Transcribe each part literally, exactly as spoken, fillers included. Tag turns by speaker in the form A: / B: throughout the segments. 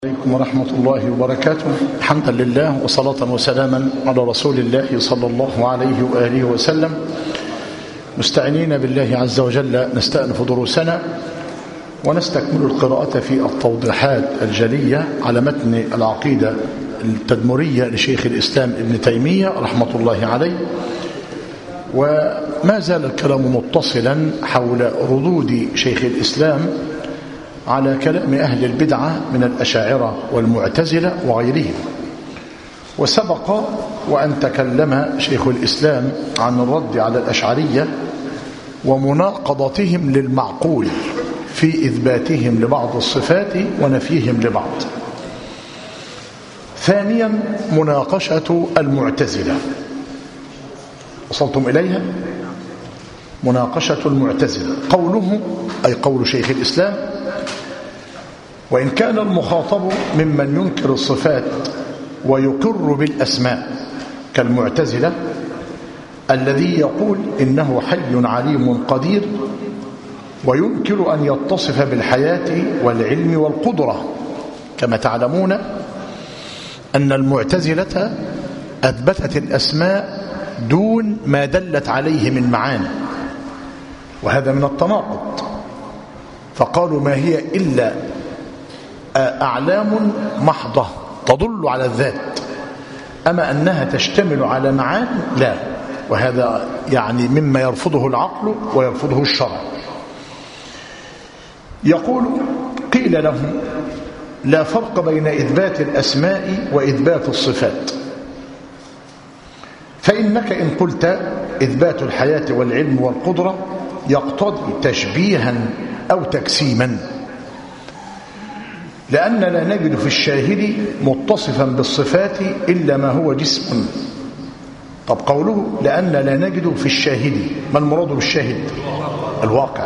A: عليكم ورحمة الله وبركاته. حمدا لله وصلاة وسلاما على رسول الله صلى الله عليه وآله وسلم، مستعينين بالله عز وجل نستأنف دروسنا ونستكمل القراءة في التوضيحات الجلية على متن العقيدة التدمرية لشيخ الإسلام ابن تيمية رحمة الله عليه. وما زال الكلام متصلا حول ردود شيخ الإسلام على كلام أهل البدعة من الأشاعرة والمعتزلة وغيرهم. وسبق وأن تكلم شيخ الإسلام عن الرد على الأشعرية ومناقضتهم للمعقول في إثباتهم لبعض الصفات ونفيهم لبعض. ثانيا مناقشة المعتزلة، وصلتم إليها. مناقشة المعتزلة قوله أي قول شيخ الإسلام: وإن كان المخاطب ممن ينكر الصفات ويقر بالأسماء كالمعتزلة الذي يقول إنه حي عليم قدير وينكر أن يتصف بالحياة والعلم والقدرة، كما تعلمون أن المعتزلة أثبتت الأسماء دون ما دلت عليه من معاني، وهذا من التناقض. فقالوا ما هي إلا أعلام محضة تدل على الذات، أما أنها تشتمل على معاني لا، وهذا يعني مما يرفضه العقل ويرفضه الشرع. يقول: قيل لهم لا فرق بين إثبات الأسماء وإثبات الصفات، فإنك إن قلت إثبات الحياة والعلم والقدرة يقتضي تشبيها أو تجسيما، لأن لا نجد في الشاهد متصفا بالصفات إلا ما هو جسم. طب قوله لأن لا نجد في الشاهد، ما المراد بالشاهد؟ الواقع.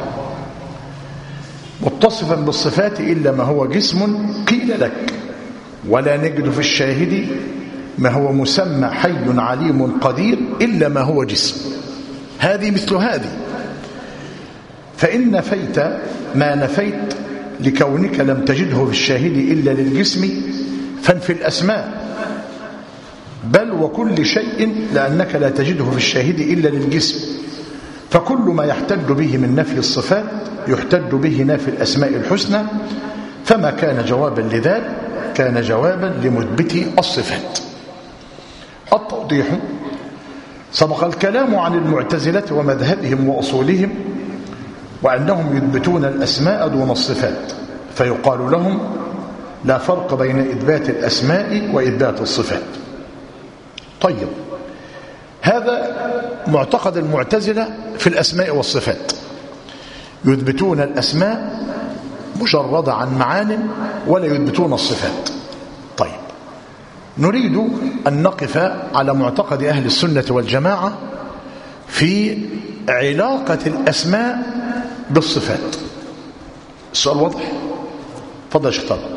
A: متصفا بالصفات إلا ما هو جسم، قيل لك ولا نجد في الشاهد ما هو مسمى حي عليم قدير إلا ما هو جسم. هذه مثل هذه، فإن نفيت ما نفيت لكونك لم تجده في الشاهد إلا للجسم فانفي الأسماء، بل وكل شيء لأنك لا تجده في الشاهد إلا للجسم، فكل ما يحتج به من نفي الصفات يحتج به نافي الأسماء الحسنى، فما كان جوابا لذلك كان جوابا لمثبت الصفات. التوضيح: سبق الكلام عن المعتزلة ومذهبهم وأصولهم، وأنهم يثبتون الأسماء دون الصفات، فيقال لهم لا فرق بين إثبات الأسماء وإثبات الصفات. طيب، هذا معتقد المعتزلة في الأسماء والصفات، يثبتون الأسماء مجردة عن معان ولا يثبتون الصفات. طيب، نريد أن نقف على معتقد أهل السنة والجماعة في علاقة الأسماء بالصفات. السؤال واضح؟ تفضل يا شيخ طارق.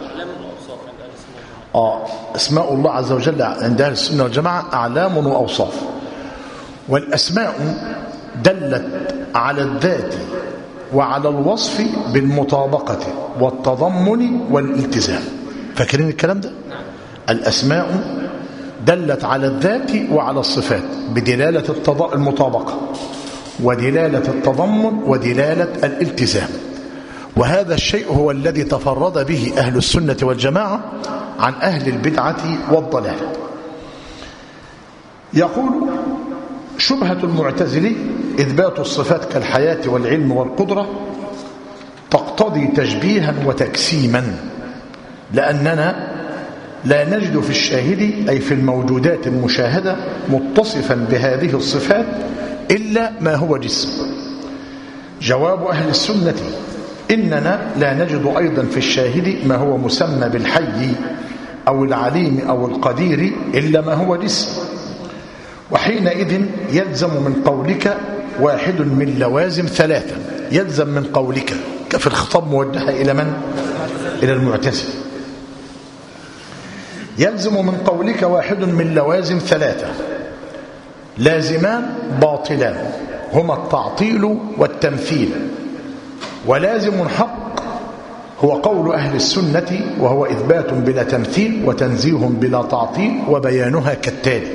A: اه اسماء الله عز وجل عند اهل السنه والجماعه اعلام واوصاف، والاسماء دلت على الذات وعلى الوصف بالمطابقه والتضمن والالتزام. فاكرين الكلام ده؟ الاسماء دلت على الذات وعلى الصفات بدلاله المطابقه ودلالة التضمن ودلالة الالتزام، وهذا الشيء هو الذي تفرد به أهل السنة والجماعة عن أهل البدعة والضلال. يقول: شبهة المعتزلة إثبات الصفات كالحياة والعلم والقدرة تقتضي تشبيها وتجسيما، لأننا لا نجد في الشاهد أي في الموجودات المشاهدة متصفا بهذه الصفات إلا ما هو جسم. جواب أهل السنة: إننا لا نجد أيضا في الشاهد ما هو مسمى بالحي أو العليم أو القدير إلا ما هو جسم، وحينئذ يلزم من قولك واحد من لوازم ثلاثة. يلزم من قولك في الخطاب موجهة إلى من؟ إلى المعتزلة. يلزم من قولك واحد من لوازم ثلاثة، لازمان باطلان هما التعطيل والتمثيل، ولازم حق هو قول أهل السنة، وهو إثبات بلا تمثيل وتنزيه بلا تعطيل، وبيانها كالتالي: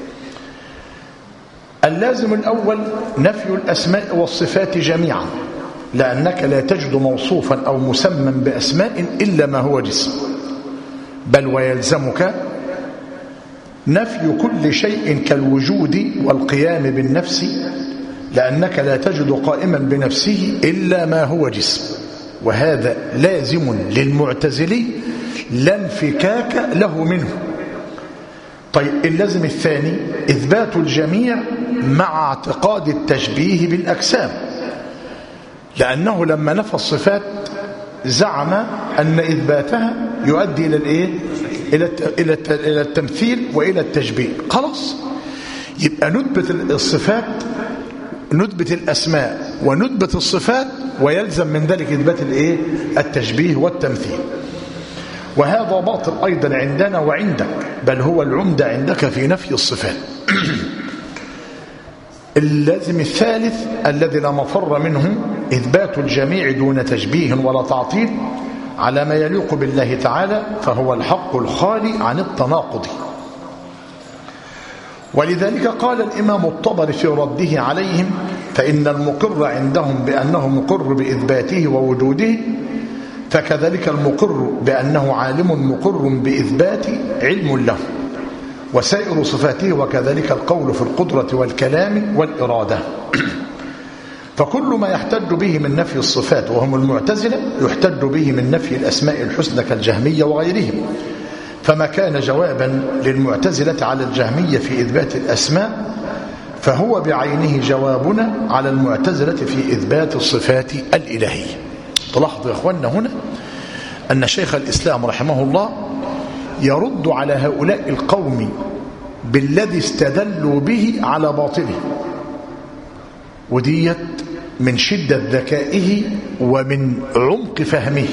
A: اللازم الأول نفي الأسماء والصفات جميعا، لأنك لا تجد موصوفا أو مسمى بأسماء إلا ما هو جسم، بل ويلزمك نفي كل شيء كالوجود والقيام بالنفس، لأنك لا تجد قائما بنفسه إلا ما هو جسم، وهذا لازم للمعتزلي لا انفكاك له منه. طيب اللازم الثاني إثبات الجميع مع اعتقاد التشبيه بالأجسام، لأنه لما نفى الصفات زعم أن إثباتها يؤدي إلى الإيه؟ إلى إلى التمثيل وإلى التشبيه. خلاص، يبقى نثبت الصفات، نثبت الأسماء ونثبت الصفات، ويلزم من ذلك إثبات الإيه؟ التشبيه والتمثيل. وهذا باطل أيضا عندنا وعندك، بل هو العمدة عندك في نفي الصفات. اللازم الثالث الذي لا مفر منه إثبات الجميع دون تشبيه ولا تعطيل على ما يليق بالله تعالى، فهو الحق الخالي عن التناقض. ولذلك قال الإمام الطبري في رده عليهم: فإن المقر عندهم بأنه مقر بإثباته ووجوده، فكذلك المقر بأنه عالم مقر بإثبات علم له وسائر صفاته، وكذلك القول في القدرة والكلام والإرادة. فكل ما يحتج به من نفي الصفات وهم المعتزلة يحتج به من نفي الأسماء الحسنى كالجهمية وغيرهم. فما كان جوابا للمعتزلة على الجهمية في إثبات الأسماء فهو بعينه جوابنا على المعتزلة في إثبات الصفات الإلهية. تلاحظوا يا أخواننا هنا أن شيخ الإسلام رحمه الله يرد على هؤلاء القوم بالذي استدلوا به على باطله، وديت من شدة ذكائه ومن عمق فهمه.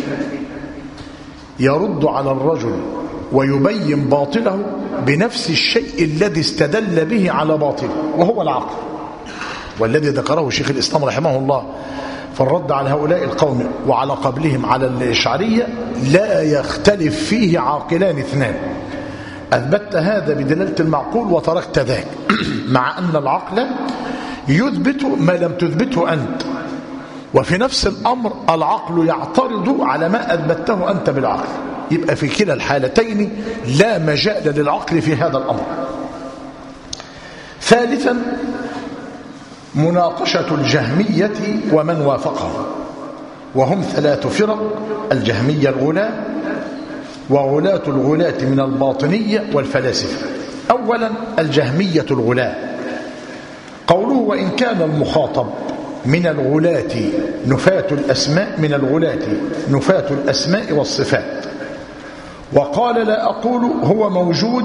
A: يرد على الرجل ويبين باطله بنفس الشيء الذي استدل به على باطله، وهو العقل، والذي ذكره شيخ الإسلام رحمه الله. فالرد على هؤلاء القوم وعلى قبلهم على الإشعرية لا يختلف فيه عاقلان اثنان: أثبتت هذا بدلالة المعقول وتركت ذاك، مع أن العقل يثبت ما لم تثبته أنت، وفي نفس الأمر العقل يعترض على ما أثبته أنت بالعقل. يبقى في كلا الحالتين لا مجال للعقل في هذا الأمر. ثالثا مناقشة الجهمية ومن وافقهم، وهم ثلاث فرق: الجهمية الغلاة، وغلاة الغلاة من الباطنية والفلاسفة. أولا الجهمية الغلاة، قوله: وإن كان المخاطب من الغلاة نفاة الأسماء من الغلاة نفاة الأسماء والصفات، وقال: لا أقول هو موجود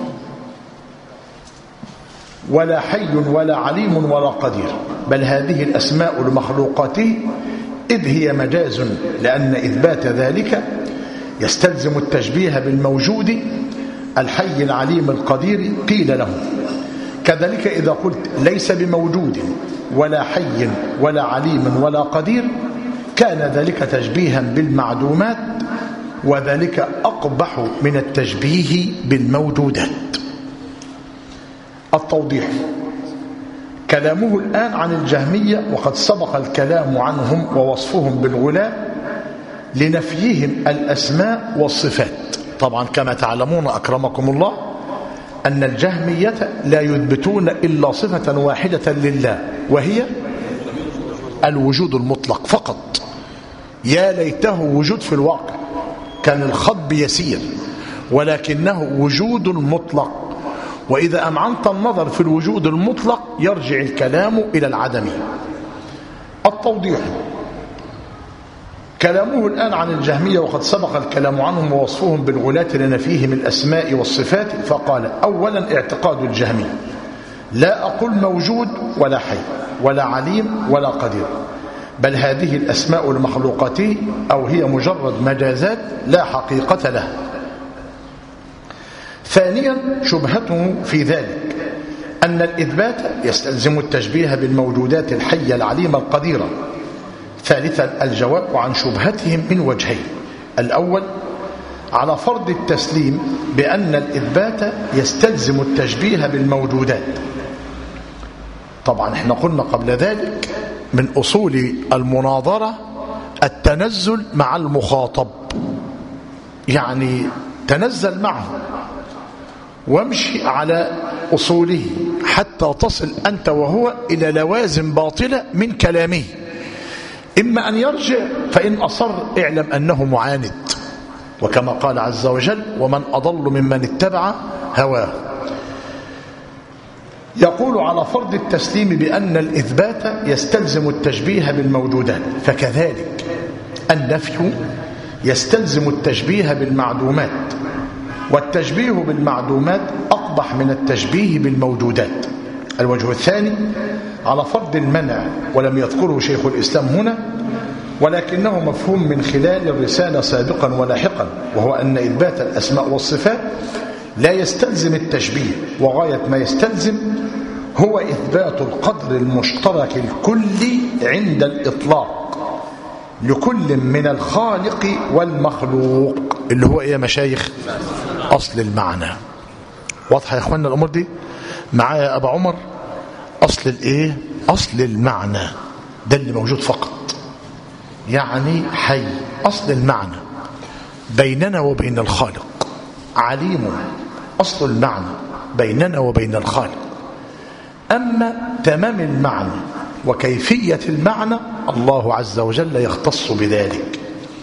A: ولا حي ولا عليم ولا قدير، بل هذه الأسماء لمخلوقاته، إذ هي مجاز، لأن إثبات ذلك يستلزم التشبيه بالموجود الحي العليم القدير. قيل له: كذلك إذا قلت ليس بموجود ولا حي ولا عليم ولا قدير كان ذلك تشبيها بالمعدومات، وذلك أقبح من التشبيه بالموجودات. التوضيح: كلامه الآن عن الجهمية، وقد سبق الكلام عنهم ووصفهم بالغلاة لنفيهم الأسماء والصفات. طبعا كما تعلمون أكرمكم الله أن الجهمية لا يثبتون إلا صفة واحدة لله، وهي الوجود المطلق فقط. يا ليته وجود في الواقع، كان الخطب يسير، ولكنه وجود مطلق. وإذا أمعنت النظر في الوجود المطلق يرجع الكلام إلى العدم. التوضيح: كلامه الآن عن الجهمية وقد سبق الكلام عنهم ووصفهم بالغلاة لنفيهم الأسماء والصفات، فقال: أولا اعتقاد الجهمية: لا أقول موجود ولا حي ولا عليم ولا قدير، بل هذه الأسماء المخلوقات، أو هي مجرد مجازات لا حقيقة لها. ثانيا شبهته في ذلك أن الإثبات يستلزم التشبيه بالموجودات الحية العليمة القديرة. ثالثا الجواب عن شبهتهم من وجهين. الأول على فرض التسليم بأن الإثبات يستلزم التشبيه بالموجودات. طبعا احنا قلنا قبل ذلك من أصول المناظرة التنزل مع المخاطب، يعني تنزل معه وامشي على أصوله حتى تصل أنت وهو إلى لوازم باطلة من كلامه، إما أن يرجع فإن أصر اعلم أنه معاند، وكما قال عز وجل ومن أضل ممن اتبع هواه. يقول على فرض التسليم بأن الإثبات يستلزم التشبيه بالموجودات، فكذلك النفي يستلزم التشبيه بالمعدومات، والتشبيه بالمعدومات أقبح من التشبيه بالموجودات. الوجه الثاني على فرض المنع، ولم يذكره شيخ الإسلام هنا ولكنه مفهوم من خلال الرسالة سابقا ولاحقا، وهو أن إثبات الأسماء والصفات لا يستلزم التشبيه، وغاية ما يستلزم هو إثبات القدر المشترك الكلي عند الإطلاق لكل من الخالق والمخلوق، اللي هو إيه يا مشايخ؟ أصل المعنى. واضحة يا أخوانا الأمور دي معايا يا أبا عمر؟ أصل الإيه؟ أصل المعنى ده اللي موجود فقط، يعني حي. أصل المعنى بيننا وبين الخالق، عليم أصل المعنى بيننا وبين الخالق. أما تمام المعنى وكيفية المعنى الله عز وجل يختص بذلك.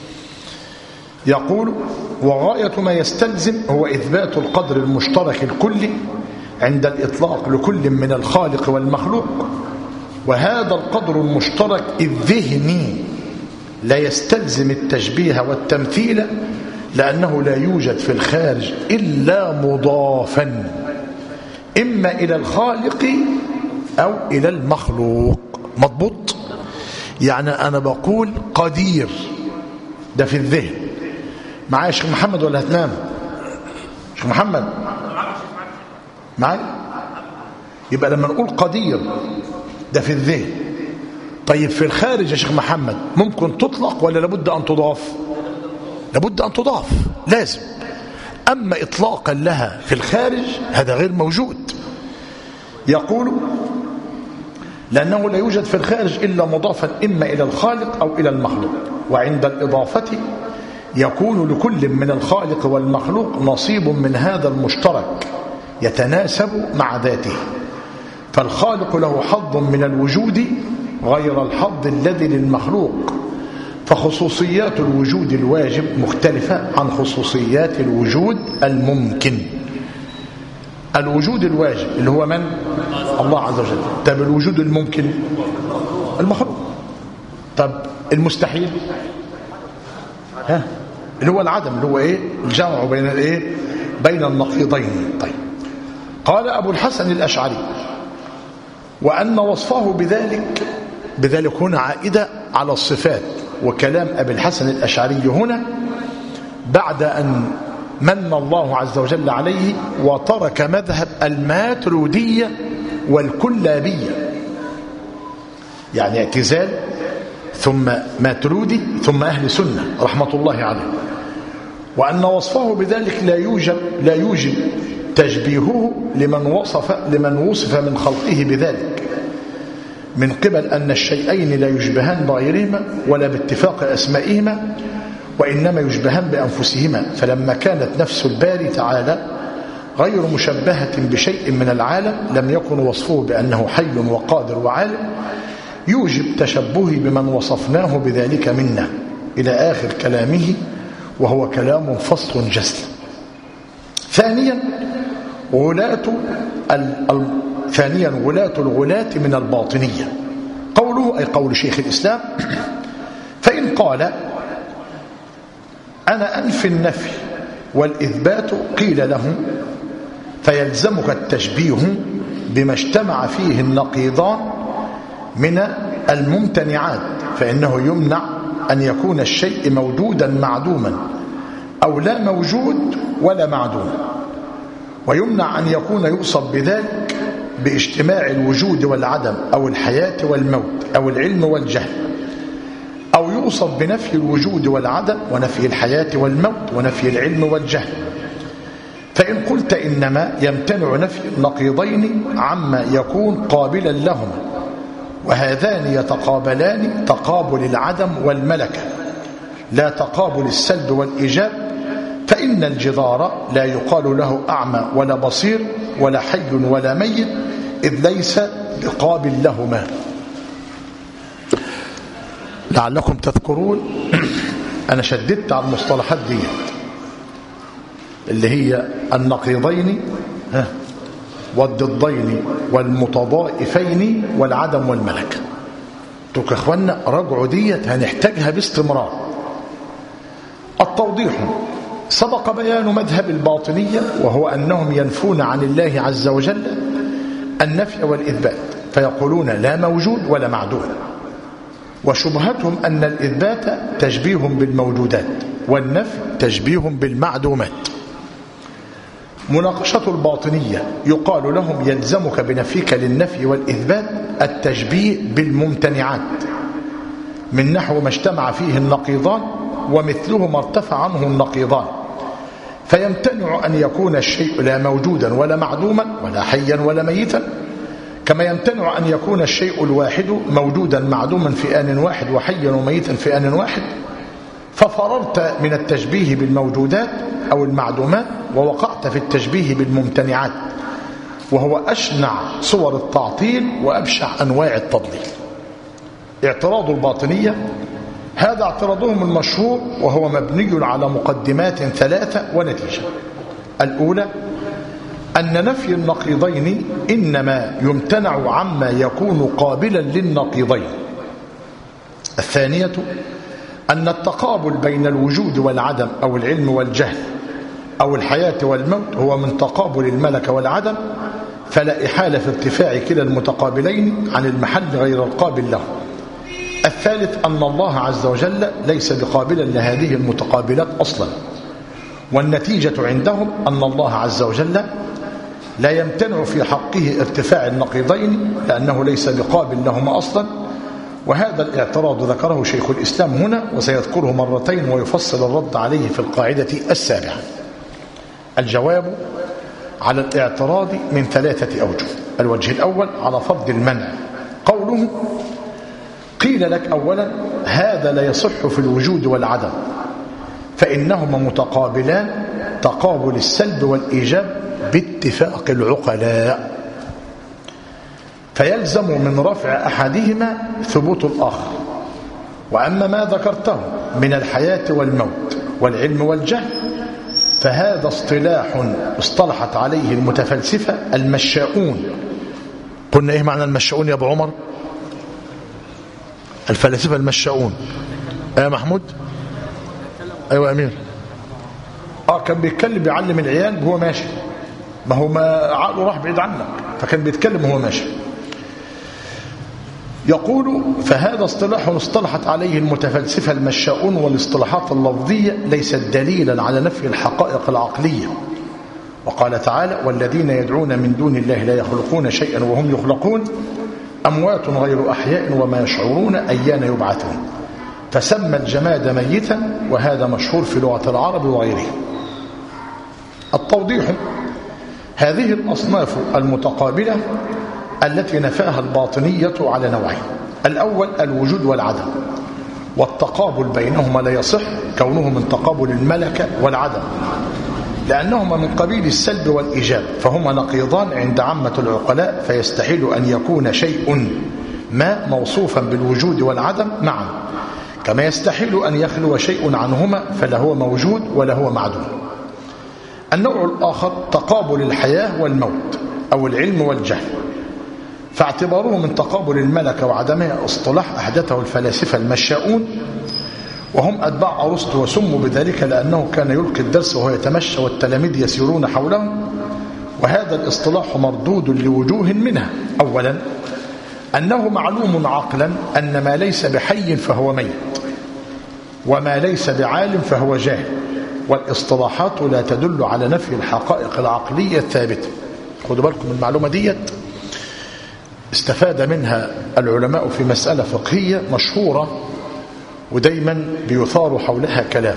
A: يقول وغاية ما يستلزم هو إثبات القدر المشترك الكلي عند الإطلاق لكل من الخالق والمخلوق، وهذا القدر المشترك الذهني لا يستلزم التشبيه والتمثيل، لأنه لا يوجد في الخارج إلا مضافا إما إلى الخالق أو إلى المخلوق. مضبوط؟ يعني أنا بقول قدير ده في الذهن. معايا شيخ محمد ولا هتنام؟ شيخ محمد معايا؟ يبقى لما نقول قدير ده في الذهن، طيب في الخارج يا شيخ محمد ممكن تطلق ولا لابد أن تضاف؟ لابد أن تضاف لازم. أما إطلاقا لها في الخارج هذا غير موجود. يقول لأنه لا يوجد في الخارج إلا مضافا إما إلى الخالق أو إلى المخلوق، وعند الإضافة يكون لكل من الخالق والمخلوق نصيب من هذا المشترك يتناسب مع ذاته، فالخالق له حظ من الوجود غير الحظ الذي للمخلوق، فخصوصيات الوجود الواجب مختلفة عن خصوصيات الوجود الممكن. الوجود الواجب اللي هو من؟ الله عز وجل. طب الوجود الممكن؟ المخلوق. طب المستحيل؟ ها اللي هو العدم، اللي هو ايه؟ الجمع بين الايه؟ بين النقيضين. طيب قال أبو الحسن الأشعري وأن وصفه بذلك بذلك هنا عائدة على الصفات، وكلام أبي الحسن الأشعري هنا بعد أن من الله عز وجل عليه وترك مذهب الماترودية والكلابية، يعني اعتزال ثم ماترودي ثم أهل سنة رحمة الله عليه، وأن وصفه بذلك لا يوجب لا يوجب تشبيهه لمن وصف لمن وصف من خلقه بذلك، من قبل أن الشيئين لا يشبهان بغيرهما ولا باتفاق أسمائهما، وإنما يشبهان بأنفسهما. فلما كانت نفس الباري تعالى غير مشبهة بشيء من العالم لم يكن وصفه بأنه حي وقادر وعالم يوجب تشبهه بمن وصفناه بذلك منا، إلى آخر كلامه، وهو كلام فصل جسل. ثانيا غلاة ال... ثانيا غلاة الغلاة من الباطنية، قوله أي قول شيخ الإسلام فإن قال أنا أنفي النفي والإثبات قيل له فيلزمك التشبيه بما اجتمع فيه النقيضان من الممتنعات، فإنه يمنع أن يكون الشيء موجودا معدوما أو لا موجود ولا معدوم، ويمنع أن يكون يوصف بذلك باجتماع الوجود والعدم أو الحياة والموت أو العلم والجهل، أو يوصف بنفي الوجود والعدم ونفي الحياة والموت ونفي العلم والجهل. فإن قلت إنما يمتنع نفي النقيضين عما يكون قابلا لهما، وهذان يتقابلان تقابل العدم والملكة لا تقابل السلب والإيجاب، فإن الجدار لا يقال له أعمى ولا بصير ولا حي ولا ميت، إذ ليس بقابل لهما. لعلكم تذكرون أنا شددت على المصطلحات دي اللي هي النقيضين والضدين والمتضائفين والعدم والملكة. تلك اخوانا رجعوا ديت هنحتاجها باستمرار. التوضيح: سبق بيان مذهب الباطنية، وهو أنهم ينفون عن الله عز وجل النفي والإثبات، فيقولون لا موجود ولا معدوم، وشبهتهم أن الإثبات تشبيه بالموجودات والنفي تشبيه بالمعدومات. مناقشة الباطنية: يقال لهم يلزمك بنفيك للنفي والإثبات التشبيه بالممتنعات، من نحو ما اجتمع فيه النقيضان ومثله ما ارتفع عنه النقيضان، فيمتنع أن يكون الشيء لا موجودا ولا معدوما ولا حيا ولا ميتا، كما يمتنع أن يكون الشيء الواحد موجودا معدوما في آن واحد وحيا وميتا في آن واحد. ففررت من التشبيه بالموجودات أو المعدومات ووقعت في التشبيه بالممتنعات، وهو أشنع صور التعطيل وأبشع أنواع التضليل. اعتراض الباطنية: هذا اعتراضهم المشهور، وهو مبني على مقدمات ثلاثة ونتيجة. الأولى أن نفي النقيضين إنما يمتنع عما يكون قابلا للنقيضين. الثانية أن التقابل بين الوجود والعدم أو العلم والجهل أو الحياة والموت هو من تقابل الملكة والعدم، فلا إحالة في ارتفاع كلا المتقابلين عن المحل غير القابل له. الثالث أن الله عز وجل ليس بقابلا لهذه المتقابلات أصلا، والنتيجة عندهم أن الله عز وجل لا يمتنع في حقه ارتفاع النقيضين لأنه ليس بقابل لهما أصلا. وهذا الاعتراض ذكره شيخ الإسلام هنا، وسيذكره مرتين ويفصل الرد عليه في القاعدة السابعة. الجواب على الاعتراض من ثلاثة أوجه. الوجه الأول على فرض المنع: قوله قيل لك أولا هذا لا يصح في الوجود والعدم، فإنهما متقابلان تقابل السلب والإيجاب باتفاق العقلاء، فيلزم من رفع أحدهما ثبوت الآخر. وأما ما ذكرته من الحياة والموت والعلم والجهل فهذا اصطلاح اصطلحت عليه المتفلسفة المشاؤون. قلنا إيه معنى المشاؤون يا أبو عمر؟ الفلاسفة المشاؤون. يا محمود؟ أيوة أمير. آه كان بيتكلم بيعلم العيال وهو ماشي، ما هو ما عقله راح بعيد عنك، فكان بيتكلم وهو ماشي. يقول فهذا اصطلاح اصطلحت عليه المتفلسفة المشاؤون، والاصطلاحات اللفظية ليست دليلا على نفي الحقائق العقلية. وقال تعالى: والذين يدعون من دون الله لا يخلقون شيئا وهم يخلقون أموات غير أحياء وما يشعرون أيان يبعثون. فسمى الجماد ميتا، وهذا مشهور في لغة العرب وغيره. التوضيح: هذه الأصناف المتقابلة التي نفاها الباطنية على نوعين: الأول الوجود والعدم، والتقابل بينهما لا يصح كونه من تقابل الملكة والعدم، لأنهما من قبيل السلب والإيجاب، فهما نقيضان عند عامة العقلاء، فيستحيل أن يكون شيء ما موصوفا بالوجود والعدم معا، كما يستحيل أن يخلو شيء عنهما، فلا هو موجود ولا هو معدوم. النوع الآخر تقابل الحياة والموت أو العلم والجهل، فاعتباره من تقابل الملكة وعدمها اصطلاح أحدثه الفلاسفة المشاؤون، وهم أتباع أرسطو، وسموا بذلك لأنه كان يلقي الدرس وهو يتمشى والتلاميذ يسيرون حوله. وهذا الاصطلاح مردود لوجوه منها: أولا أنه معلوم عقلا أن ما ليس بحي فهو ميت، وما ليس بعالم فهو جاهل، والاصطلاحات لا تدل على نفي الحقائق العقلية الثابتة. خدوا بالكم من المعلومة ديت، استفاد منها العلماء في مسألة فقهية مشهورة ودايما بيثار حولها كلام.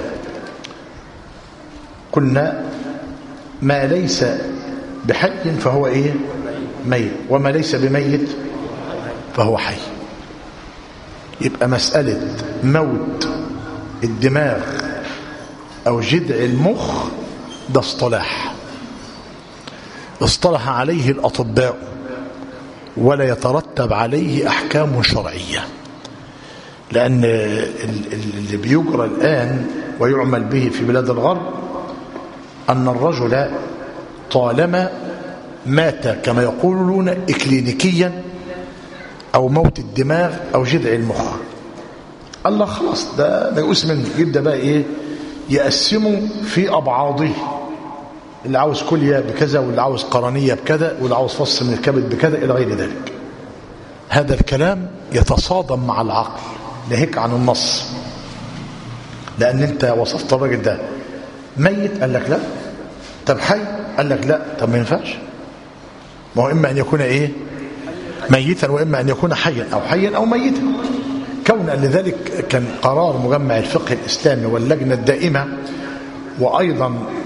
A: قلنا ما ليس بحي فهو إيه؟ ميت، وما ليس بميت فهو حي. يبقى مسألة موت الدماغ أو جذع المخ ده اصطلاح اصطلح عليه الأطباء، ولا يترتب عليه أحكام شرعية، لأن اللي بيجرى الآن ويعمل به في بلاد الغرب أن الرجل طالما مات كما يقولون إكلينيكيا أو موت الدماغ أو جذع المخ، الله خلاص ده ده يقوس منه، يبدأ بقى إيه؟ يقسمه في أبعاضه، اللي عاوز كلية بكذا، واللي عاوز قرنية بكذا، واللي عاوز فص من الكبد بكذا إلى غير ذلك. هذا الكلام يتصادم مع العقل، ناهيك عن النص، لأن أنت وصفت الراجل ده ميت، قال لك لا. طب حي؟ قال لك لا. طب ما ينفعش، ما هو إما أن يكون إيه؟ ميتا، وإما أن يكون حيا، أو حيا أو ميتا. كون لذلك كان قرار مجمع الفقه الإسلامي واللجنة الدائمة، وأيضا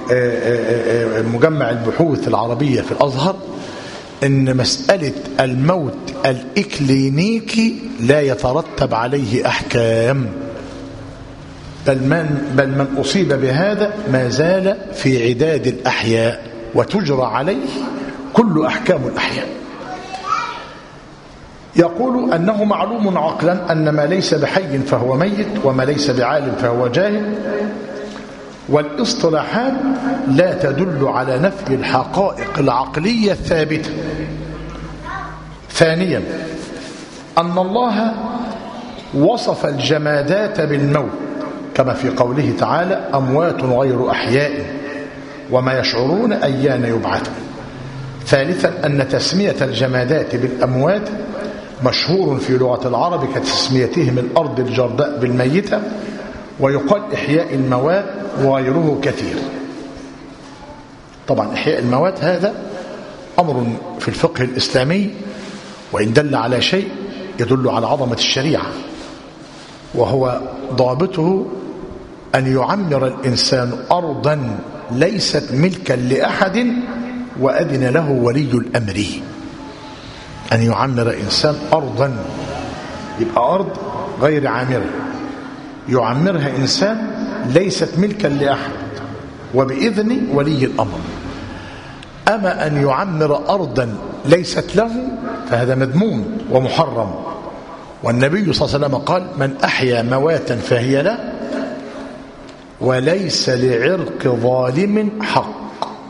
A: مجمع البحوث العربية في الأزهر، إن مسألة الموت الإكلينيكي لا يترتب عليه أحكام، بل من, بل من أصيب بهذا ما زال في عداد الأحياء، وتجرى عليه كل أحكام الأحياء. يقول أنه معلوم عقلا أن ما ليس بحي فهو ميت، وما ليس بعالم فهو جاهل، والاصطلاحات لا تدل على نفي الحقائق العقلية الثابتة. ثانيا أن الله وصف الجمادات بالموت كما في قوله تعالى أموات غير أحياء وما يشعرون أيان يبعثون. ثالثا أن تسمية الجمادات بالأموات مشهور في لغة العرب كتسميتهم الأرض الجرداء بالميتة، ويقال إحياء الموات وغيره كثير. طبعا إحياء الموات هذا أمر في الفقه الإسلامي، وإن دل على شيء يدل على عظمة الشريعة، وهو ضابطه أن يعمر الإنسان أرضا ليست ملكا لأحد وأذن له ولي الأمر. أن يعمر إنسان أرضا، يبقى أرض غير عامرة، يعمرها إنسان ليست ملكا لأحد وبإذن ولي الأمر. أما أن يعمر أرضا ليست له فهذا مذموم ومحرم، والنبي صلى الله عليه وسلم قال من أحيا مواتا فهي له وليس لعرق ظالم حق،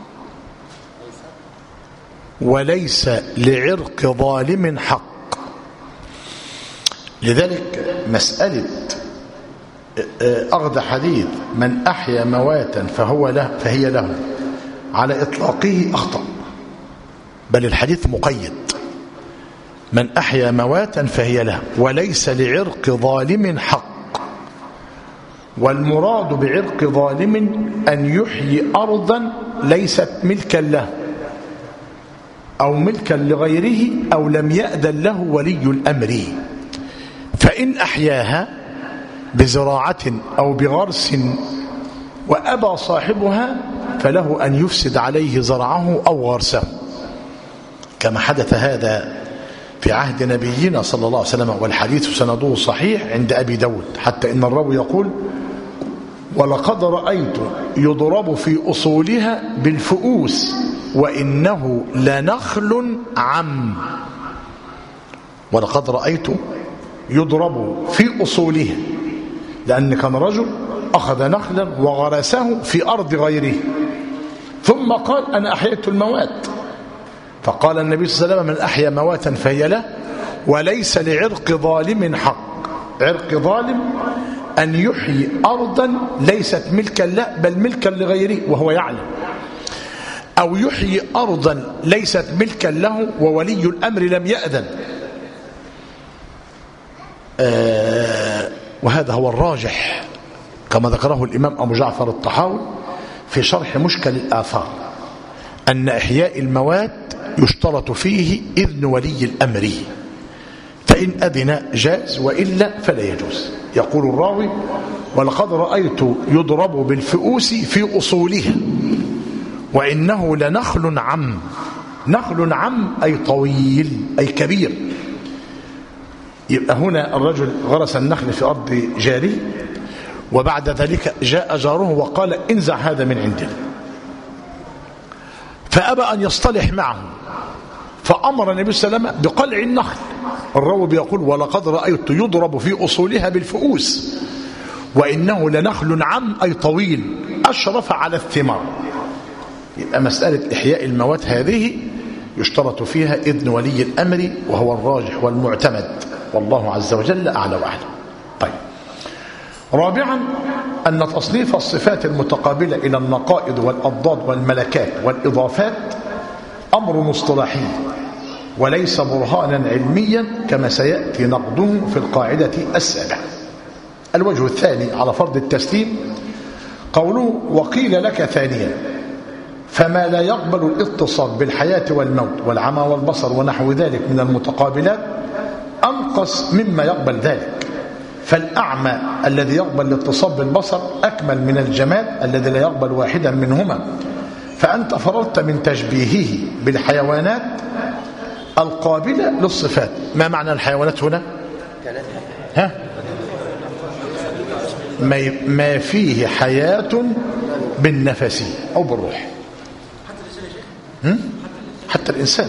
A: وليس لعرق ظالم حق. لذلك مسألة أخذ حديث من أحيا مواتا فهو له فهي له على إطلاقه أخطأ، بل الحديث مقيد، من أحيا مواتا فهي له وليس لعرق ظالم حق. والمراد بعرق ظالم أن يحيي أرضا ليست ملكا له أو ملكا لغيره أو لم يأذن له ولي الأمر، فإن أحياها بزراعة أو بغرس وأبى صاحبها فله أن يفسد عليه زرعه أو غرسه، كما حدث هذا في عهد نبينا صلى الله عليه وسلم، والحديث سنده صحيح عند أبي داود، حتى إن الراوي يقول ولقد رأيت يضرب في أصولها بالفؤوس وإنه لنخل عم. ولقد رأيت يضرب في أصولها، لأن كان رجل أخذ نخلا وغرسه في أرض غيره، ثم قال أنا أحييت الموات، فقال النبي صلى الله عليه وسلم من أحيا مواتا فهي له وليس لعرق ظالم حق. عرق ظالم أن يحيي أرضا ليست ملكا له بل ملكا لغيره وهو يعلم، أو يحيي أرضا ليست ملكا له وولي الأمر لم يأذن. آه وهذا هو الراجح كما ذكره الإمام أبو جعفر الطحاوي في شرح مشكل الآثار، أن إحياء الموات يشترط فيه إذن ولي الأمر، فإن أذن جاز وإلا فلا يجوز. يقول الراوي ولقد رأيت يضرب بالفؤوس في أصولها وإنه لنخل عم. نخل عم أي طويل أي كبير. يبقى هنا الرجل غرس النخل في أرض جاري، وبعد ذلك جاء جاره وقال انزع هذا من عندنا، فأبى أن يصطلح معه، فأمر النبي صلى الله عليه وسلم بقلع النخل. الراوي بيقول ولقد رأيت يضرب في أصولها بالفؤوس وإنه لنخل عم أي طويل أشرف على الثمار. يبقى مسألة إحياء الموات هذه يشترط فيها إذن ولي الأمر، وهو الراجح والمعتمد، والله عز وجل أعلى وأعلم. طيب، رابعا أن تصنيف الصفات المتقابلة إلى النقائض والأضداد والملكات والإضافات أمر اصطلاحي وليس برهانا علميا كما سيأتي نقده في القاعدة السابعة. الوجه الثاني على فرض التسليم قوله وقيل لك ثانيا فما لا يقبل الاتصال بالحياة والموت والعمى والبصر ونحو ذلك من المتقابلات أنقص مما يقبل ذلك، فالأعمى الذي يقبل الاتصال بالبصر أكمل من الجماد الذي لا يقبل واحدا منهما، فأنت فررت من تشبيهه بالحيوانات القابلة للصفات. ما معنى الحيوانات هنا؟ ها؟ ما فيه حياة بالنفس أو بالروح. حتى الإنسان.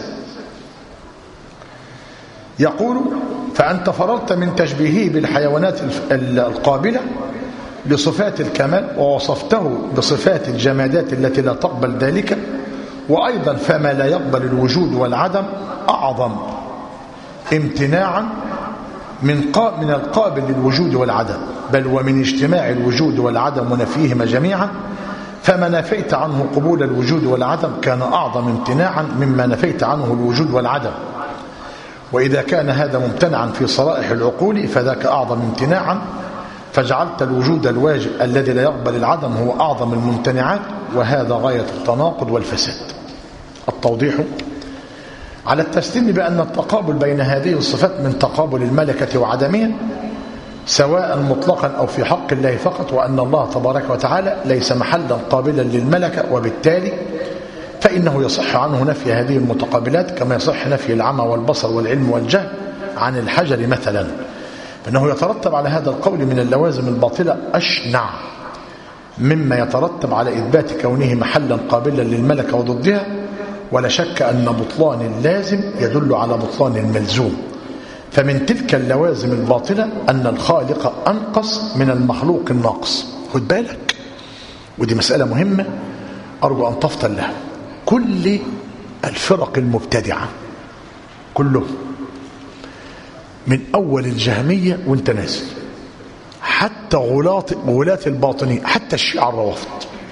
A: يقول فأنت فررت من تشبيهه بالحيوانات القابلة لصفات الكمال ووصفته بصفات الجمادات التي لا تقبل ذلك، وأيضا فما لا يقبل الوجود والعدم أعظم امتناعا من من القابل للوجود والعدم، بل ومن اجتماع الوجود والعدم ونفيهما جميعا، فما نفيت عنه قبول الوجود والعدم كان أعظم امتناعا مما نفيت عنه الوجود والعدم، وإذا كان هذا ممتنعا في صرائح العقول فذاك أعظم امتناعا، فجعلت الوجود الواجب الذي لا يقبل العدم هو أعظم الممتنعات، وهذا غاية التناقض والفساد. التوضيح على التسليم بأن التقابل بين هذه الصفات من تقابل الملكة وعدمها سواء مطلقا أو في حق الله فقط، وأن الله تبارك وتعالى ليس محلا قابلا للملكة، وبالتالي فإنه يصح عنه نفي هذه المتقابلات كما يصح نفي العمى والبصر والعلم والجهل عن الحجر مثلا، فإنه يترتب على هذا القول من اللوازم الباطلة أشنع مما يترتب على إثبات كونه محلا قابلا للملكة وضدها، ولا شك أن بطلان اللازم يدل على بطلان الملزوم. فمن تلك اللوازم الباطلة أن الخالق أنقص من المخلوق الناقص. خد بالك، ودي مسألة مهمة أرجو أن تفطن لها. كل الفرق المبتدعة كلهم من أول الجهمية وانت نازل حتى غلاة غلاة الباطنية حتى الشيعة الروافض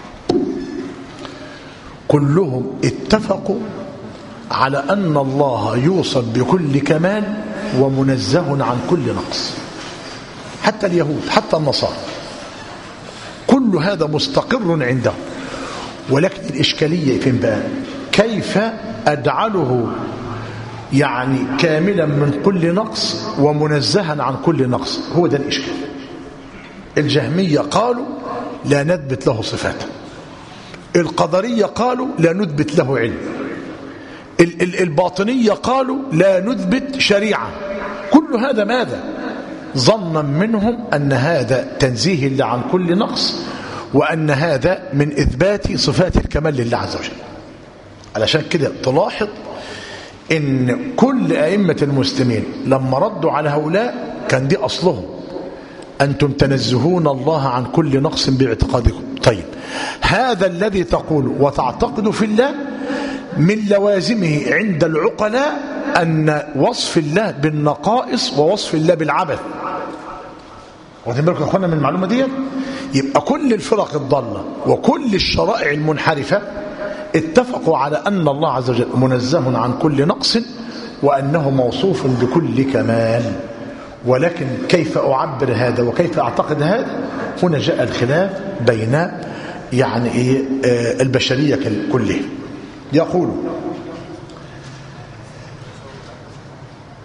A: كلهم اتفقوا على أن الله يوصف بكل كمال ومنزه عن كل نقص، حتى اليهود حتى النصارى كل هذا مستقر عندهم. ولكن الإشكالية فين بقى؟ كيف أجعله يعني كاملا من كل نقص ومنزها عن كل نقص؟ هو ده الإشكال. الجهمية قالوا لا نثبت له صفاته، القدرية قالوا لا نثبت له علم، الباطنية قالوا لا نثبت شريعة. كل هذا ماذا؟ ظنا منهم أن هذا تنزيه الله عن كل نقص، وأن هذا من إثبات صفات الكمال لله عز وجل. علشان كده تلاحظ إن كل أئمة المسلمين لما ردوا على هؤلاء كان دي أصلهم، أنتم تنزهون الله عن كل نقص باعتقادكم. طيب، هذا الذي تقول وتعتقد في الله من لوازمه عند العقلاء أن وصف الله بالنقائص ووصف الله بالعبث. واخدين بالكم يا اخوانا من المعلومة دي؟ يبقى كل الفرق الضالة وكل الشرائع المنحرفة اتفقوا على أن الله عز وجل منزه عن كل نقص وأنه موصوف بكل كمال. ولكن كيف أعبر هذا وكيف أعتقد هذا؟ هنا جاء الخلاف بين يعني إيه آه البشرية كلها. يقول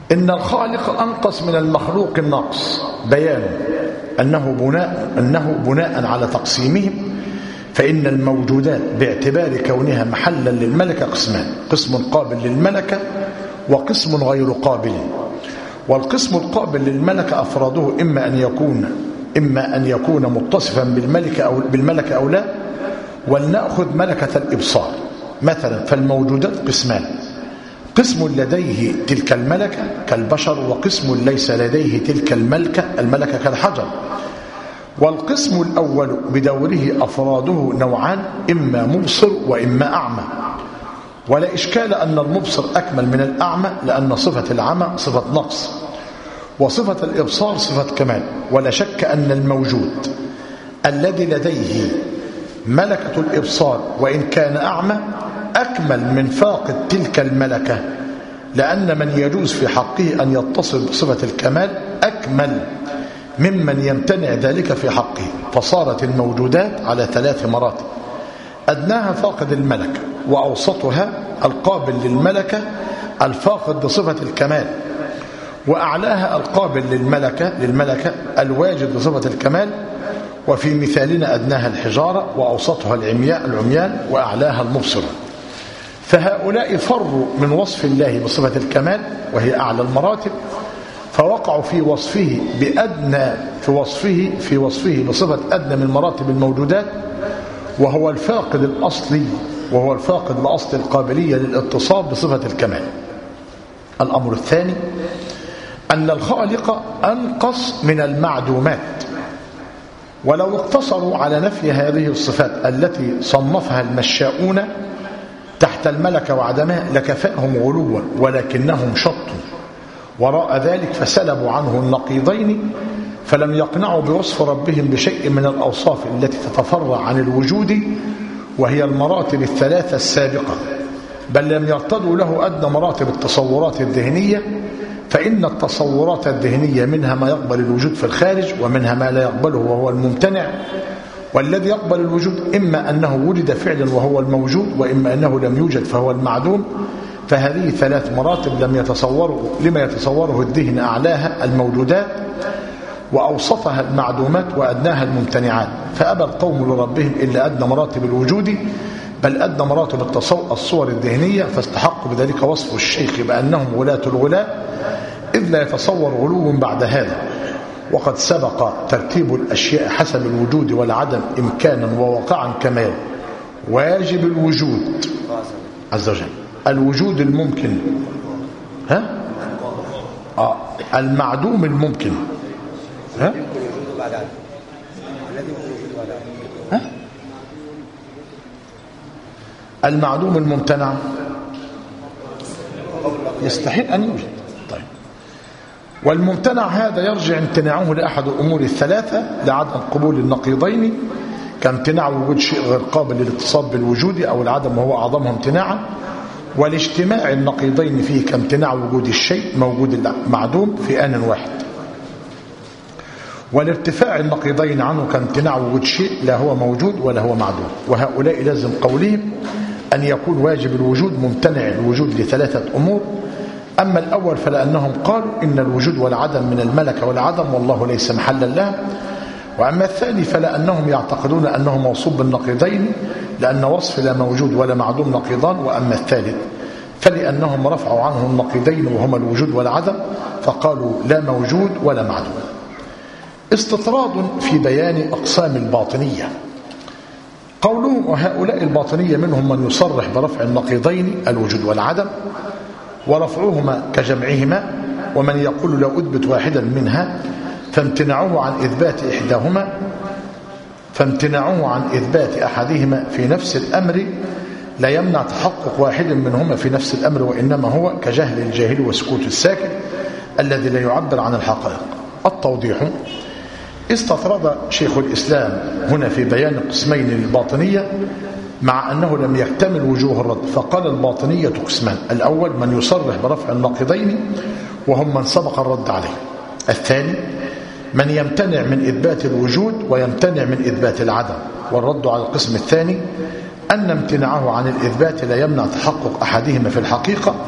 A: إن الخالق أنقص من المخلوق النقص، بيان أنه بناء, أنه بناء على تقسيمهم، فإن الموجودات باعتبار كونها محلا للملكة قسمان: قسم قابل للملكة وقسم غير قابل. والقسم القابل للملكة أفراده إما أن يكون إما أن يكون متصفا بالملكة أو بالملكة أو لا. ولنأخذ ملكة الإبصار مثلا، فالموجودات قسمان: قسم لديه تلك الملكة كالبشر، وقسم ليس لديه تلك الملكة الملكة كالحجر. والقسم الأول بدوره أفراده نوعان: إما مبصر وإما أعمى. ولا إشكال أن المبصر أكمل من الأعمى، لأن صفة العمى صفة نقص وصفة الإبصار صفة كمال. ولا شك أن الموجود الذي لديه ملكة الإبصار وإن كان أعمى أكمل من فاقد تلك الملكة، لأن من يجوز في حقه أن يتصل بصفة الكمال أكمل ممن يمتنع ذلك في حقه. فصارت الموجودات على ثلاث مراتب: أدناها فاقد الملكة، وأوسطها القابل للملكة الفاقد لصفة الكمال، وأعلاها القابل للملكة للملكة الواجد لصفة الكمال. وفي مثالنا أدناها الحجارة، وأوسطها العمياء العميان، وأعلاها المبصر. فهؤلاء فروا من وصف الله بصفة الكمال وهي أعلى المراتب، فوقعوا في وصفه بأدنى في وصفه في وصفه بصفة أدنى من مراتب الموجودات، وهو الفاقد الأصلي وهو الفاقد لأصل القابلية للاتصاف بصفة الكمال. الأمر الثاني أن الخالق أنقص من المعدومات. ولو اقتصروا على نفي هذه الصفات التي صنفها المشاؤون تحت الملكة وعدمها لكفاهم غلوا، ولكنهم شطوا وراء ذلك فسلبوا عنه النقيضين، فلم يقنعوا بوصف ربهم بشيء من الأوصاف التي تتفرع عن الوجود وهي المراتب الثلاثة السابقة، بل لم يرتضوا له أدنى مراتب التصورات الذهنية. فإن التصورات الذهنية منها ما يقبل الوجود في الخارج، ومنها ما لا يقبله وهو الممتنع. والذي يقبل الوجود إما أنه وجد فعلا وهو الموجود، وإما أنه لم يوجد فهو المعدوم. فهذه ثلاث مراتب لم يتصوروا لما يتصوره الذهن أعلاها الموجودات، وأوسطها المعدومات، وأدناها الممتنعات. فأبى القوم لربهم إلا أدنى مراتب الوجود، بل أدنى مراتب الصور الذهنية، فاستحقوا بذلك وصف الشيخ بأنهم غلاة الغلاة، إذ لا يتصور غلو بعد هذا. وقد سبق ترتيب الأشياء حسب الوجود والعدم إمكانا وواقعا كمال. واجب الوجود عز وجل الوجود الممكن، ها آه. المعدوم الممكن، ها ها المعدوم الممتنع يستحيل أن يوجد. طيب، والممتنع هذا يرجع امتناعه لأحد الأمور الثلاثة لعدم قبول النقيضين، كامتناع وجود شيء غير قابل للاتصاب بالوجود أو العدم وهو أعظمه امتناعا، والاجتماع النقيضين فيه كامتناع وجود الشيء موجود المعدوم في آن واحد، والارتفاع النقيضين عنه كامتناع وجود شيء لا هو موجود ولا هو معدوم. وهؤلاء لازم قولهم أن يكون واجب الوجود ممتنع الوجود لثلاثة أمور. أما الأول فلأنهم قالوا إن الوجود والعدم من الملكة والعدم والله ليس محلا لها. وأما الثاني فلأنهم يعتقدون أنه موصوف بالنقيضين، لأن وصف لا موجود ولا معدوم نقيضان. وأما الثالث فلأنهم رفعوا عنه النقيضين وهما الوجود والعدم، فقالوا لا موجود ولا معدوم. استطراد في بيان أقسام الباطنية. قولهم وهؤلاء الباطنية منهم من يصرح برفع النقيضين الوجود والعدم ورفعهما كجمعهما، ومن يقول لو أثبت واحدا منها فامتنعوه عن إثبات إحداهما فامتنعوه عن إثبات أحدهما في نفس الأمر لا يمنع تحقق واحد منهما في نفس الأمر، وإنما هو كجهل الجاهل وسكوت الساكت الذي لا يعبر عن الحقائق. التوضيح: استطرد شيخ الإسلام هنا في بيان قسمين للباطنية مع أنه لم يكتمل وجوه الرد، فقال الباطنية قسمان: الأول من يصرح برفع النقيضين وهم من سبق الرد عليه. الثاني من يمتنع من إثبات الوجود ويمتنع من إثبات العدم. والرد على القسم الثاني أن امتناعه عن الإثبات لا يمنع تحقق أحدهما في الحقيقة،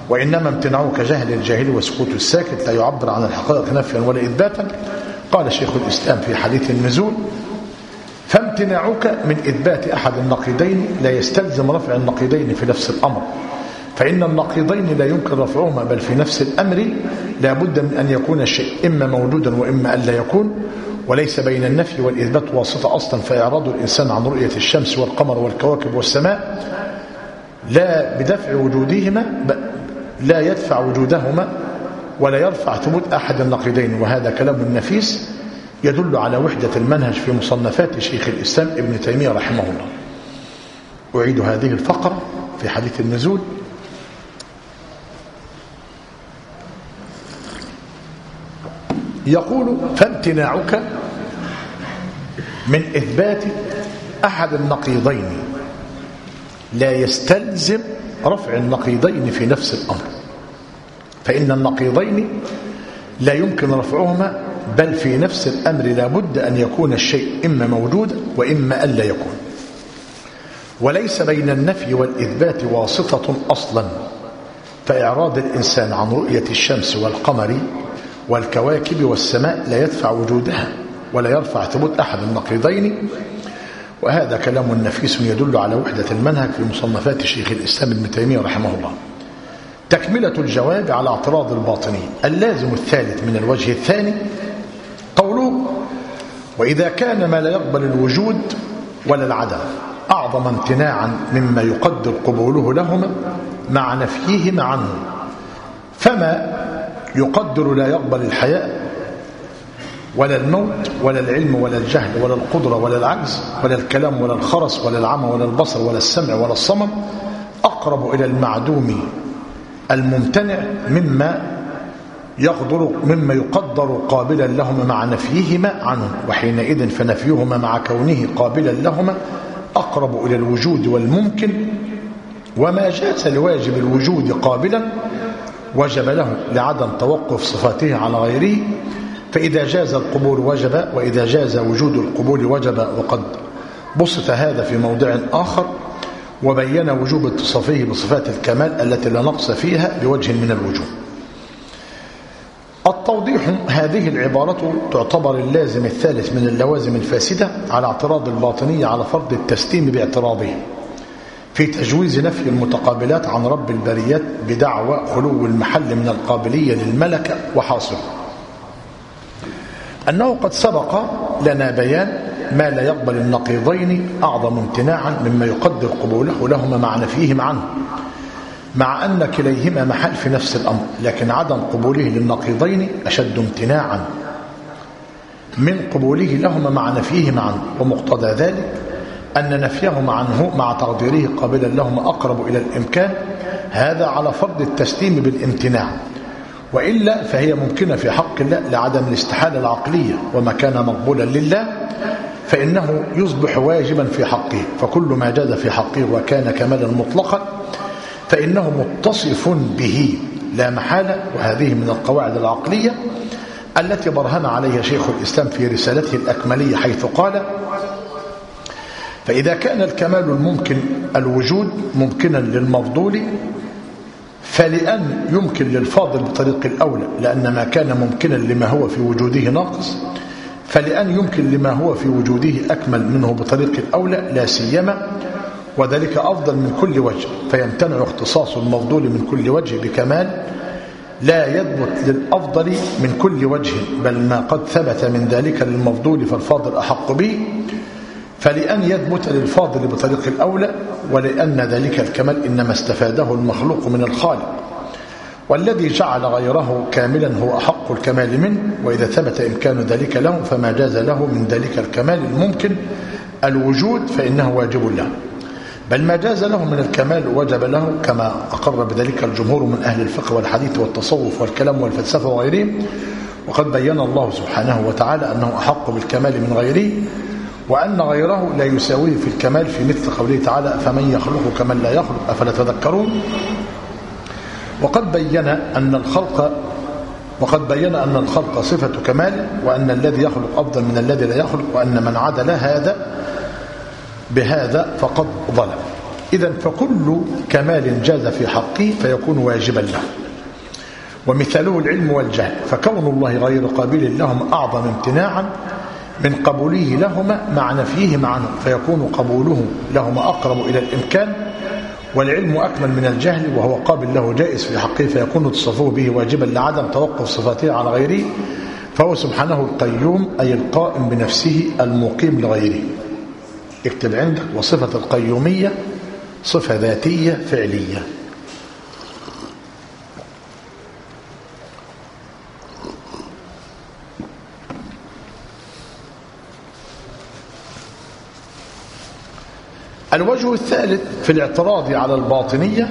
A: وإنما امتنعوك جهل الجاهل وسكوت الساكت لا يعبر عن الحقائق نفيا ولا إثباتا. قال شيخ الإسلام في حديث النزول: فامتناعك من إثبات أحد النقيضين لا يستلزم رفع النقيضين في نفس الأمر، فإن النقيضين لا يمكن رفعهما، بل في نفس الأمر لا بد من أن يكون الشيء إما موجودا وإما ألا يكون، وليس بين النفي والإثبات واسطة أصلا، فإعراض الإنسان عن رؤية الشمس والقمر والكواكب والسماء لا بدفع وجودهما لا يدفع وجودهما ولا يرفع ثبوت أحد النقيضين. وهذا كلام نفيس يدل على وحدة المنهج في مصنفات شيخ الإسلام ابن تيمية رحمه الله. أعيد هذه الفقرة في حديث النزول: يقول: فامتناعك من إثبات أحد النقيضين لا يستلزم رفع النقيضين في نفس الأمر، فإن النقيضين لا يمكن رفعهما، بل في نفس الأمر لا بد أن يكون الشيء إما موجودا وإما ألا يكون، وليس بين النفي والإثبات واسطة أصلا، فإعراض الإنسان عن رؤية الشمس والقمر والكواكب والسماء لا يدفع وجودها ولا يرفع ثبوت أحد النقيضين. وهذا كلام نفيس يدل على وحدة المنهج في مصنفات شيخ الإسلام ابن تيمية رحمه الله. تكملة الجواب على اعتراض الباطني: اللازم الثالث من الوجه الثاني قوله: وإذا كان ما لا يقبل الوجود ولا العدم أعظم امتناعا مما يقدر قبوله لهما مع نفيهما عنه، فما يقدر لا يقبل الحياة ولا الموت ولا العلم ولا الجهل ولا القدرة ولا العجز ولا الكلام ولا الخرس ولا العمى ولا البصر ولا السمع ولا الصمم أقرب إلى المعدوم الممتنع مما يقدر مما يقدر قابلا لهما مع نفيهما عنه، وحينئذ فنفيهما مع كونه قابلا لهما أقرب إلى الوجود والممكن. وما جاز لواجب الوجود قابلا وجب له لعدم توقف صفاته على غيره، فإذا جاز القبول وجب، وإذا جاز وجود القبول وجب. وقد بسط هذا في موضع آخر وبين وجوب اتصافه بصفات الكمال التي لا نقص فيها بوجه من الوجوه. التوضيح: هذه العبارة تعتبر اللازم الثالث من اللوازم الفاسدة على اعتراض الباطنية على فرض التسليم باعتراضه في تجويز نفي المتقابلات عن رب البريات بدعوى خلو المحل من القابلية للملكة وحاصل أنه قد سبق لنا بيان ما لا يقبل النقيضين أعظم امتناعا مما يقدر قبوله لهما مع نفيهما عنه، مع أن كليهما محل في نفس الأمر، لكن عدم قبوله للنقيضين أشد امتناعا من قبوله لهما مع نفيهما عنه. ومقتضى ذلك أن نفيهما عنه مع تقديره قابلا لهما أقرب إلى الإمكان، هذا على فرض التسليم بالامتناع، وإلا فهي ممكنة في حق الله لعدم الاستحالة العقلية، وما كان مقبولا لله فإنه يصبح واجبا في حقه، فكل ما جاز في حقه وكان كمالا مطلقا فإنه متصف به لا محالة. وهذه من القواعد العقلية التي برهن عليها شيخ الإسلام في رسالته الأكملية، حيث قال: فإذا كان الكمال الممكن الوجود ممكنا للمفضول، فلأن يمكن للفاضل بطريق الأولى لأن ما كان ممكنا لما هو في وجوده ناقص، فلأن يمكن لما هو في وجوده أكمل منه بطريق الأولى لا سيما، وذلك أفضل من كل وجه، فيمتنع اختصاص المفضول من كل وجه بكمال لا يثبت للأفضل من كل وجه، بل ما قد ثبت من ذلك للمفضول فالفاضل أحق به، فلأن يثبت للفاضل بطريق الأولى، ولأن ذلك الكمال إنما استفاده المخلوق من الخالق، والذي جعل غيره كاملا هو أحق الكمال منه، وإذا ثبت إمكان ذلك له فما جاز له من ذلك الكمال الممكن الوجود فإنه واجب له، بل ما جاز له من الكمال وجب له، كما أقر بذلك الجمهور من أهل الفقه والحديث والتصوف والكلام والفلسفة وغيرهم. وقد بين الله سبحانه وتعالى أنه أحق بالكمال من غيره، وأن غيره لا يساويه في الكمال، في مثل قوله تعالى: فمن يخلق كمن لا يخلق أفلا تذكرون. وقد بين أن الخلق وقد بين أن الخلق صفة كمال، وأن الذي يخلق أفضل من الذي لا يخلق، وأن من عدل هذا بهذا فقد ظلم. إذن فكل كمال جاز في حقه فيكون واجبا له. ومثاله العلم والجهل، فكون الله غير قابل لهم أعظم امتناعا من قبوله لهما مع نفيهما عنه، فيكون قبوله لهما أقرب إلى الإمكان. والعلم أكمل من الجهل وهو قابل له جائز في حقه، فيكون تصفه به واجبا لعدم توقف صفاته على غيره، فهو سبحانه القيوم أي القائم بنفسه المقيم لغيره. اكتب عندك: وصفة القيومية صفة ذاتية فعلية. الوجه الثالث في الاعتراض على الباطنية،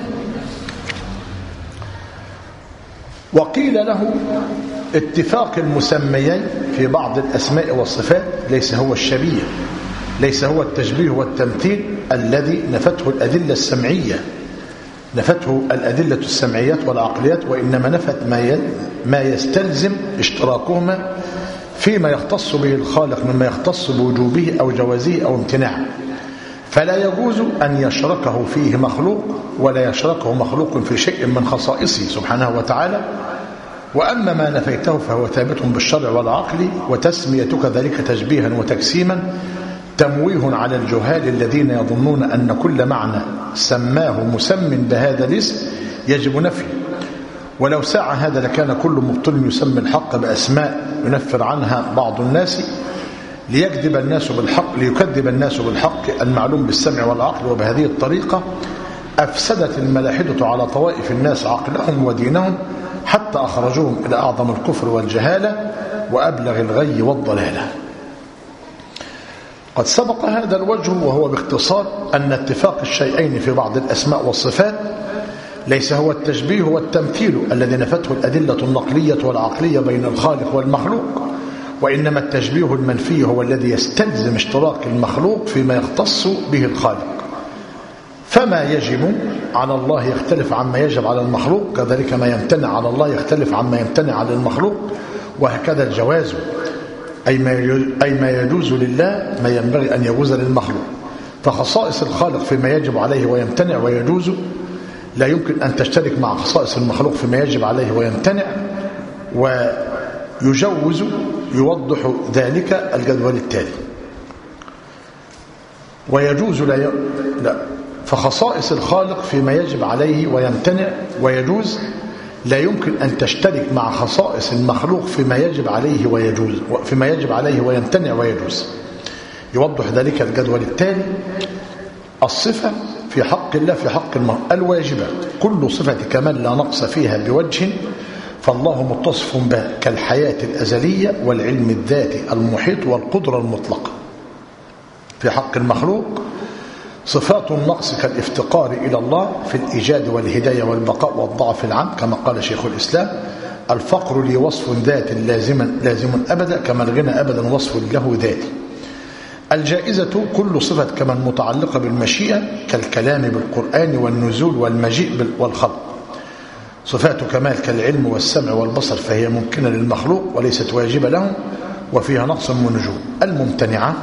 A: وقيل له اتفاق المسميين في بعض الأسماء والصفات ليس هو الشبيه، ليس هو التشبيه والتمثيل الذي نفته الأدلة السمعية، نفته الأدلة السمعيات والعقليات، وإنما نفت ما ما يستلزم اشتراكهما فيما يختص به الخالق مما يختص بوجوبه أو جوازه أو امتناعه، فلا يجوز أن يشركه فيه مخلوق ولا يشركه مخلوق في شيء من خصائصه سبحانه وتعالى. وأما ما نفيته فهو ثابت بالشرع والعقل، وتسميتك ذلك تشبيها وتجسيما تمويه على الجهال الذين يظنون أن كل معنى سماه مسم بهذا الاسم يجب نفيه، ولو ساع هذا لكان كل مبطل يسمي الحق بأسماء ينفر عنها بعض الناس ليكذب الناس بالحق ليكذب الناس بالحق المعلوم بالسمع والعقل. وبهذه الطريقة أفسدت الملاحدة على طوائف الناس عقلهم ودينهم حتى أخرجوهم إلى أعظم الكفر والجهالة وأبلغ الغي والضلالة. قد سبق هذا الوجه وهو باختصار أن اتفاق الشيئين في بعض الأسماء والصفات ليس هو التشبيه والتمثيل الذي نفته الأدلة النقلية والعقلية بين الخالق والمخلوق، وإنما التشبيه المنفي هو الذي يستلزم اشتراك المخلوق فيما يختص به الخالق، فما يجب على الله يختلف عما يجب على المخلوق، كذلك ما يمتنع على الله يختلف عما يمتنع على المخلوق، وهكذا الجواز أي ما يجوز لله ما ينبغي أن يجوز للمخلوق. فخصائص الخالق فيما يجب عليه ويمتنع ويجوز لا يمكن أن تشترك مع خصائص المخلوق فيما يجب عليه ويمتنع ويجوز. يوضح ذلك الجدول التالي: ويجوز لا, ي... لا فخصائص الخالق فيما يجب عليه ويمتنع ويجوز لا يمكن أن تشترك مع خصائص المخلوق فيما يجب عليه ويجوز فيما يجب عليه ويمتنع ويجوز. يوضح ذلك الجدول التالي: الصفة في حق الله في حق المخلوق الواجبة كل صفة كمال لا نقص فيها بوجه، فالله متصف به كالحياة الأزلية والعلم الذاتي المحيط والقدرة المطلقة. في حق المخلوق صفات النقص كالافتقار إلى الله في الإيجاد والهداية والبقاء والضعف العام، كما قال شيخ الإسلام: الفقر لي وصف ذات لازما لازم أبدا كما الغنى أبدا وصف له ذاتي. الجائزة كل صفة كما متعلقة بالمشيئة كالكلام بالقرآن والنزول والمجيء والخلق. صفات كمال كالعلم والسمع والبصر فهي ممكنة للمخلوق وليست واجبة له وفيها نقص ونجوم. الممتنعة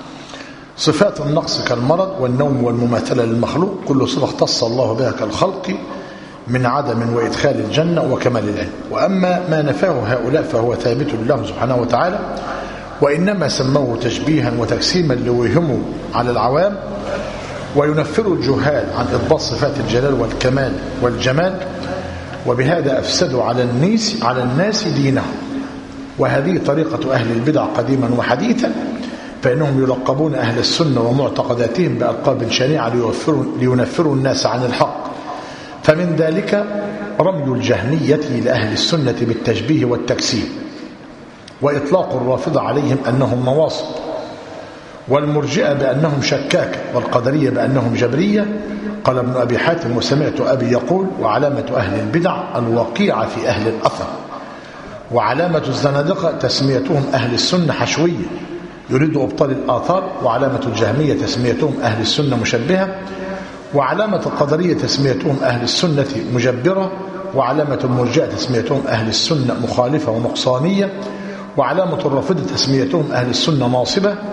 A: صفات النقص كالمرض والنوم والمماثلة للمخلوق كل صفة اختص الله بها كالخلق من عدم وإدخال الجنة وكمال العلم. وأما ما نفاه هؤلاء فهو ثابت له سبحانه وتعالى، وإنما سموه تشبيها وتجسيما ليوهموا على العوام وينفروا الجهال عن إضباط صفات الجلال والكمال والجمال، وبهذا أفسدوا على الناس على الناس دينهم. وهذه طريقة أهل البدع قديما وحديثا، فإنهم يلقبون أهل السنة ومعتقداتهم بألقاب شنيعة لينفروا الناس عن الحق. فمن ذلك رمي الجهمية لأهل السنة بالتشبيه والتجسيم، وإطلاق الرافضة عليهم أنهم نواصب، والمرجئة بأنهم شكاكة، والقدرية بأنهم جبرية. قال ابن أبي حاتم: وسمعت أبي يقول: وعلامة أهل البدع الوقيعة في أهل الأثر، وعلامة الزنادقة تسميتهم أهل السنة حشوية يريد أبطال الآثار، وعلامة الجهمية تسميتهم أهل السنة مشبهة، وعلامة القدرية تسميتهم أهل السنة مجبرة، وعلامة المرجئة تسميتهم أهل السنة مخالفة ونقصانية، وعلامة الرافضة تسميتهم أهل السنة ناصبة،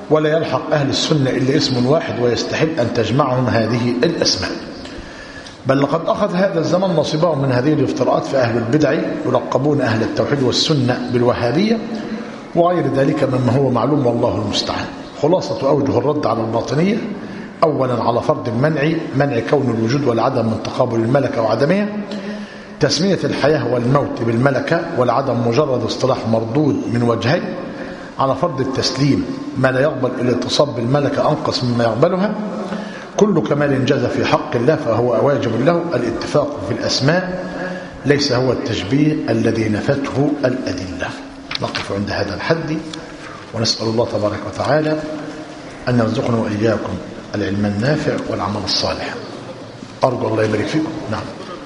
A: ولا يلحق أهل السنة إلا اسم واحد ويستحب أن تجمعهم هذه الأسماء. بل لقد أخذ هذا الزمن نصيبهم من هذه الافتراءات في أهل البدع يلقبون أهل التوحيد والسنة بالوهابية وغير ذلك مما هو معلوم والله المستعان. خلاصة أوجه الرد على الباطنية: أولا على فرض المنع، منع كون الوجود والعدم من تقابل الملكة وعدمها، تسمية الحياة والموت بالملكة والعدم مجرد اصطلاح مردود من وجهين. على فرض التسليم: ما لا يقبل الاتصاب بالملكة أنقص مما يقبلها. كل كمال جاز في حق الله فهو واجب له. الاتفاق في الأسماء ليس هو التشبيه الذي نفته الأدلة. نقف عند هذا الحد ونسأل الله تبارك وتعالى أن يرزقنا وإياكم العلم النافع والعمل الصالح. أرجو الله يبارك فيكم. نعم.